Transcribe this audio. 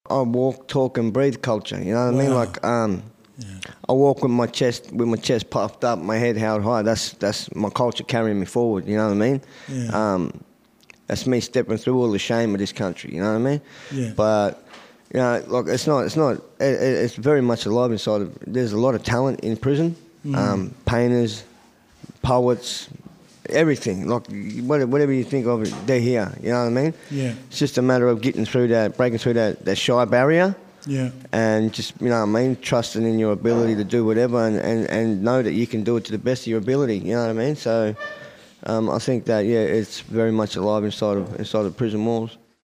I walk, talk, and breathe culture. You know what I mean? Like, I walk with my chest puffed up, my head held high. That's my culture carrying me forward. You know what I mean? Yeah. That's me stepping through all the shame of this country. You know what I mean? Yeah. But you know, look, it's very much alive inside of. There's a lot of talent in prison. Painters, poets, everything. Like whatever you think of, they're here. You know what I mean? Yeah. It's just a matter of breaking through that shy barrier. Yeah. And just, you know what I mean, trusting in your ability to do whatever and know that you can do it to the best of your ability. You know what I mean? So I think that, yeah, it's very much alive inside of prison walls.